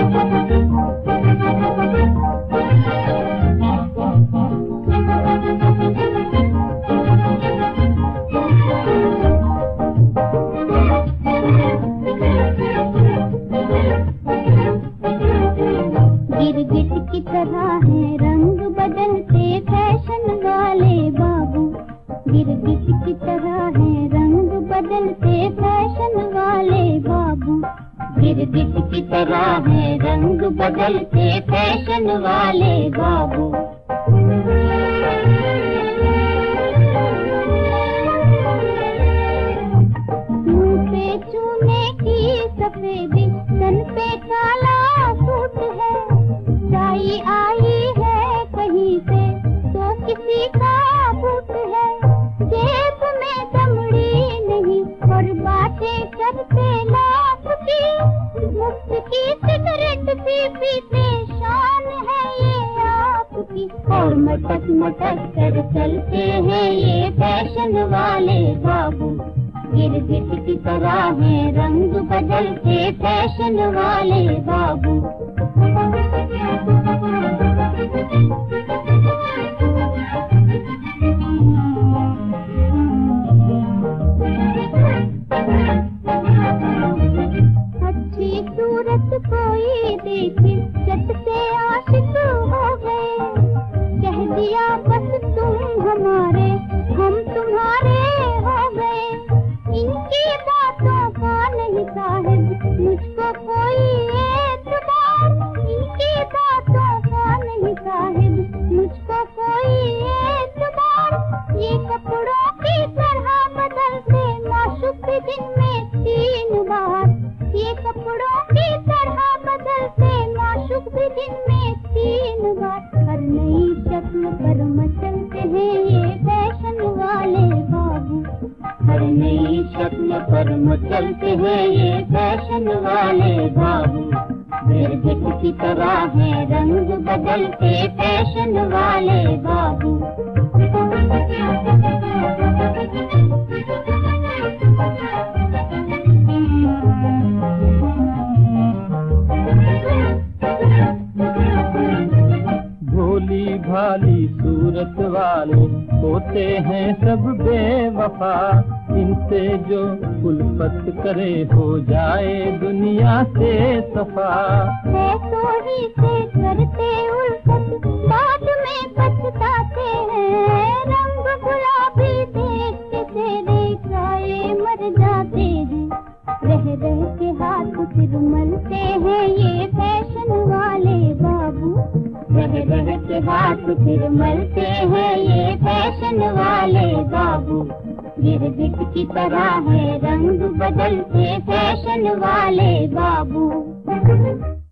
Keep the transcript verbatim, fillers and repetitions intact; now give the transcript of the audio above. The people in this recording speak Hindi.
गिरगिट की तरह है रंग बदलते फैशन वाले बाबू। गिरगिट की तरह है रंग बदलते फैशन वाले बाबू। गिरगिट की तरह है रंग बदलते फैशन वाले बाबू। मुंह पे चूने की सफेदी, तन पे काला सूट है। चाई आई है कहीं से तो किसी का बूट है। जेब में दमड़ी नहीं और बातें करते लाख की। मुफ्त की सिगरेट पी पीते शान है ये आपकी। और मटक मटक कर चलते हैं ये फैशन वाले बाबू। गिरगिट की तरह है रंग बदलते फैशन वाले बाबू। अच्छी सूरत कोई देखे चट से आशिक हो गए। कह दिया बस तुम हमारे, हम तुम्हारे हो गए। इनकी बातों का नहीं साहिब मुझको कोई एतबार। इनकी बातों का नहीं साहिब मुझको कोई एतबार। ये कपड़ों की तरह बदलते माशूक दिन में तीन बार। ये कपड़ों की तरह बदलते माशूक दिन में तीन बार। हर नई शक्ल पर मचलते हैं ये फैशन वाले बाबू। हर नई शक्ल पर मचलते हैं ये फैशन वाले बाबू। गिरगिट की तरह है रंग बदलते फैशन वाले बाबू। भोली भाली सूरत वाले होते हैं सब बेवफा। इनसे जो उल्फत करे हो जाए दुनिया से सफा। चोरी से करते उल्फत बाद में पछताते हैं। रंग गुलाबी देख के तेरे खाए मर जाते हैं। रह रह के हाथ फिर मलते हैं ये फैशन वाले बाबू। रह रह के हाथ फिर मलते हैं ये फैशन वाले बाबू। गिरगिट की तरह है रंग बदलते फैशन वाले बाबू।